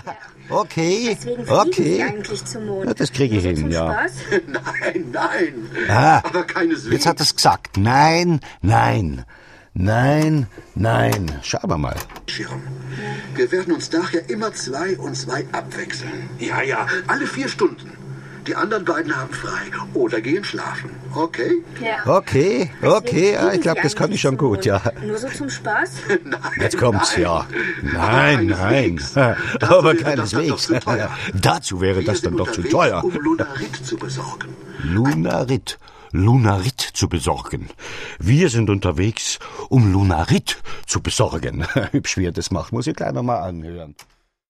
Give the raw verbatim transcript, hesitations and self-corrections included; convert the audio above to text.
Okay, Deswegen fliegen okay. Sie eigentlich zum Mond. Ja, das kriege ich Nur so hin, zum ja. Spaß? Nein, nein. Ah, Aber keineswegs. Jetzt hat er es gesagt. Nein, nein, nein, nein. Schauen wir mal. Schirm. Wir werden uns nachher immer zwei und zwei abwechseln. Ja, ja, alle vier Stunden. Die anderen beiden haben frei oder gehen schlafen. Okay? Ja. Okay, okay, ja, ich glaube, das kann ich schon gut, ja. Nur so zum Spaß? Nein, Jetzt kommt's, nein. ja. Nein, nein. Keineswegs. Dazu Aber wäre das dann doch keineswegs. zu teuer. Dazu wäre Wir das sind dann doch zu unterwegs, teuer. um Lunarit zu besorgen. Lunarit. Lunarit zu besorgen. Wir sind unterwegs, um Lunarit zu besorgen. Hübsch, wie er das macht. Muss ich gleich nochmal anhören.